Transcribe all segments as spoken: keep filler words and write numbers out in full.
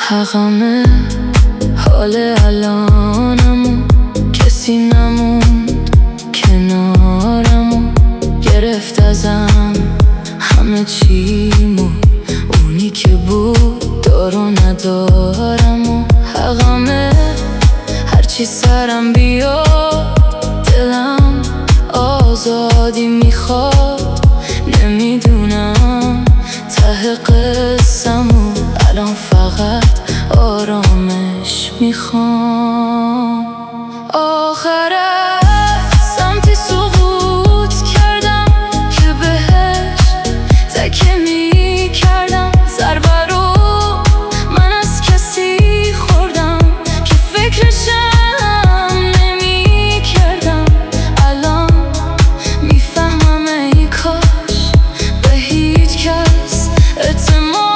حقمه حال الانمو، کسی نموند کنارمو، گرفت ازم همه چیمو، اونی که بود دارو ندارمو. حقمه هرچی سرم بیاد دلم آزادی میخواد، نمیدونم ته قصه‌مو الان فقط آرامش میخوام. آخر سمتی سقوط کردم که بهش تکیه میکردم، ضربه رو من از کسی خوردم که فکرشم نمیکردم. الان میفهمم ای کاش به هیچ کس اعتماد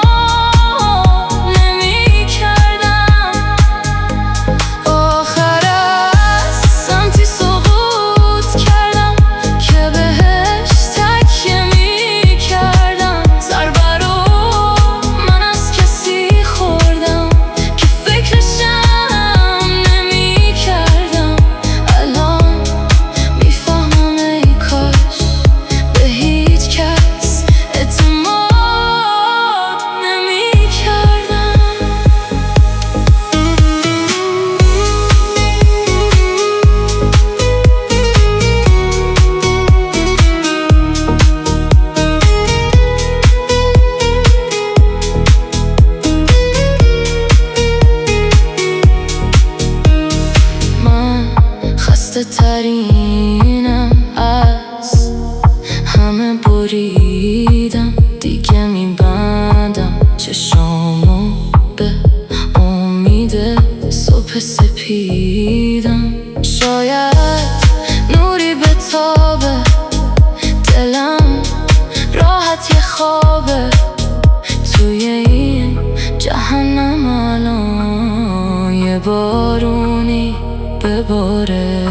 ترینم، از همه بریدم، دیگه میبندم چشامو به امید صبح سپیدم. شاید نوری به تابه، دلم راحت یه خوابه توی این جهنم، الان یه بارونی بباره.